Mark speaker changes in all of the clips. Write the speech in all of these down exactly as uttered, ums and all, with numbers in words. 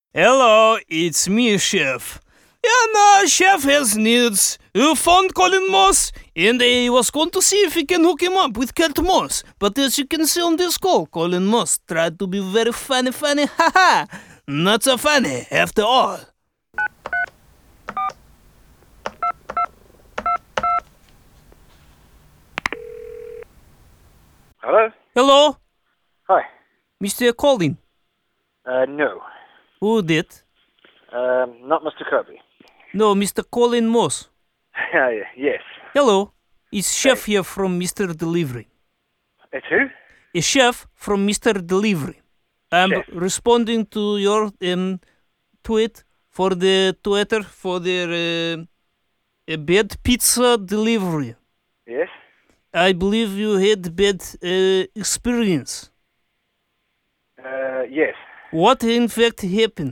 Speaker 1: Hello, it's me, Chef. And uh, Chef has needs. You found Colin Moss, and he was going to see if he can hook him up with Kurt Moss. But as you can see on this call, Colin Moss tried to be very funny, funny, haha. Not so funny, after all.
Speaker 2: Hello?
Speaker 1: Hello,
Speaker 2: Hi.
Speaker 1: Mister Colin.
Speaker 2: Uh, no.
Speaker 1: Who did?
Speaker 2: Um, not Mister Kirby.
Speaker 1: No, Mister Colin Moss.
Speaker 2: Uh, yes.
Speaker 1: Hello, it's Chef here from Mister Delivery.
Speaker 2: It's who?
Speaker 1: A chef from Mister Delivery. I'm
Speaker 2: Chef.
Speaker 1: responding to your um, tweet for the Twitter for the uh, a bad pizza delivery.
Speaker 2: Yes?
Speaker 1: I believe you had bad uh, experience.
Speaker 2: Uh, yes.
Speaker 1: What in fact happened?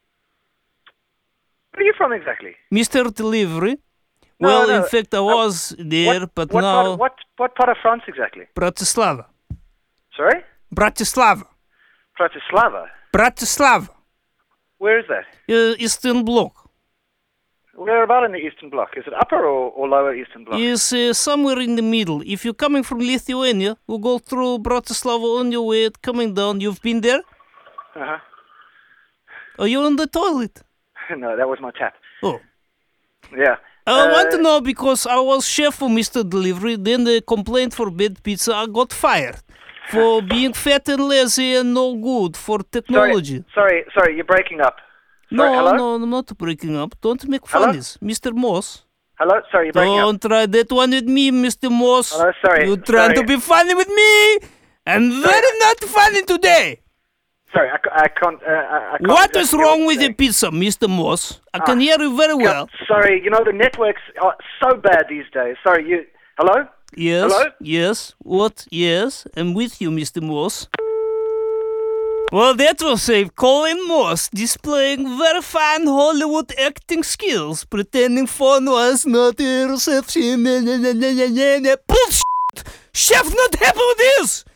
Speaker 2: Where are you from exactly?
Speaker 1: Mister Delivery?
Speaker 2: No,
Speaker 1: Well,
Speaker 2: no,
Speaker 1: in fact, I
Speaker 2: uh,
Speaker 1: was there,
Speaker 2: what,
Speaker 1: but
Speaker 2: what
Speaker 1: now
Speaker 2: Part, what, what part of France exactly?
Speaker 1: Bratislava.
Speaker 2: Sorry?
Speaker 1: Bratislava.
Speaker 2: Bratislava?
Speaker 1: Bratislava.
Speaker 2: Where is that?
Speaker 1: Uh, Eastern Bloc.
Speaker 2: Where about in the Eastern Bloc? Is it upper or, or lower Eastern Bloc?
Speaker 1: Is uh, somewhere in the middle. If you're coming from Lithuania, we'll go through Bratislava on your way coming down. You've been there?
Speaker 2: Uh-huh.
Speaker 1: Are you on the toilet?
Speaker 2: No, that was my tap.
Speaker 1: Oh.
Speaker 2: Yeah.
Speaker 1: I
Speaker 2: Uh,
Speaker 1: want to know because I was chef for Mister Delivery, then the complaint for bad pizza, I got fired for being fat and lazy and no good for technology.
Speaker 2: Sorry, sorry, sorry, you're breaking up. Sorry,
Speaker 1: No,
Speaker 2: hello?
Speaker 1: no, I'm not breaking up. Don't make
Speaker 2: Hello?
Speaker 1: funnies. Mister Moss.
Speaker 2: Hello? Sorry, you're breaking
Speaker 1: Don't
Speaker 2: up.
Speaker 1: try that one with me, Mister Moss.
Speaker 2: Hello, sorry,
Speaker 1: You're trying
Speaker 2: sorry.
Speaker 1: to be funny with me, and very not funny today.
Speaker 2: Sorry, I, ca- I can't... Uh, I, I can't
Speaker 1: What
Speaker 2: exactly
Speaker 1: is
Speaker 2: hear
Speaker 1: wrong
Speaker 2: what
Speaker 1: with
Speaker 2: you're
Speaker 1: the pizza, Mister Moss? I can
Speaker 2: Ah,
Speaker 1: hear you very
Speaker 2: saying.
Speaker 1: well.
Speaker 2: Sorry, you know, the networks are so bad these days. Sorry, you... Hello?
Speaker 1: Yes,
Speaker 2: Hello?
Speaker 1: yes, what? Yes, I'm with you, Mister Moss. Well, that was a Colin Moss displaying very fine Hollywood acting skills, pretending phone was not a reception. Bullshit! Chef not happy with this!